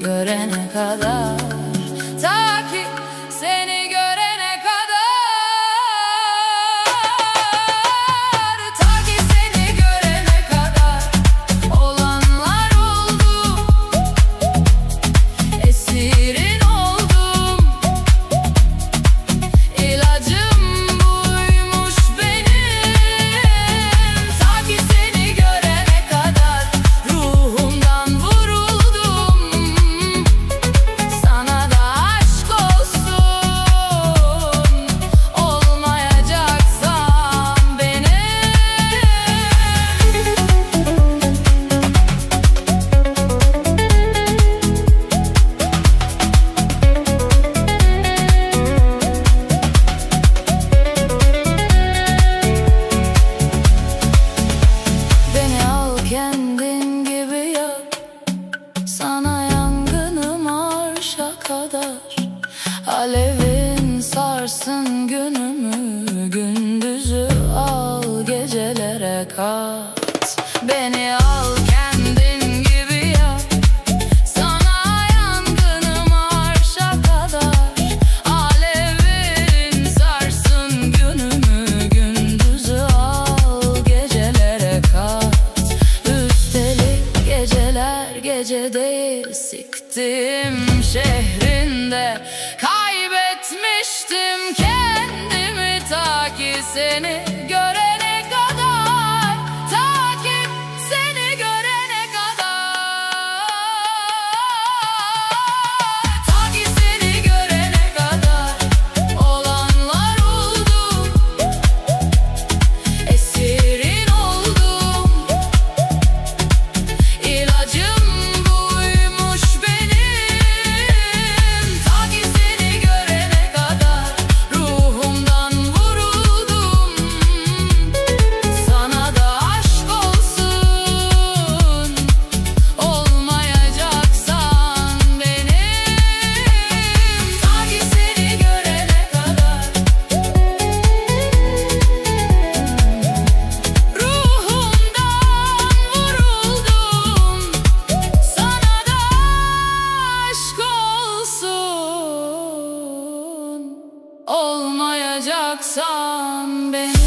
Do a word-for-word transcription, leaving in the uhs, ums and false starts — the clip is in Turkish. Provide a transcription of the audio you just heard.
görene kadar, ta ki seni görene kadar, ta ki seni görene kadar olanlar oldu, esirin oldum, ilacım buymuş benim. Ta ki seni görene kadar ruhumdan vuruldum, sana da aşk olsun, olmayacaksan benim. Beni al kendin gibi yak, sana yangınım arşa kadar. Alevin sarsın günümü, gündüzü al gecelere kat. Beni al kendin gibi yak, sana yangınım arşa kadar. Alevin sarsın günümü, gündüzü al gecelere kat. Üstelik geceler gece değil, siktim şehrinde kaybetmiştim kendimi. Ta ki seni görene kadar, ta ki seni görene kadar, ta ki seni görene kadar olanlar oldu, esirin oldum, ilacım buymuş benim. Ta ki seni görene kadar ruhumdan vuruldum, sana da aşk olsun, olmayacaksan benim. Ta ki seni görene kadar ruhumdan vuruldum, sana da aşk olsun, olmayacaksan benim.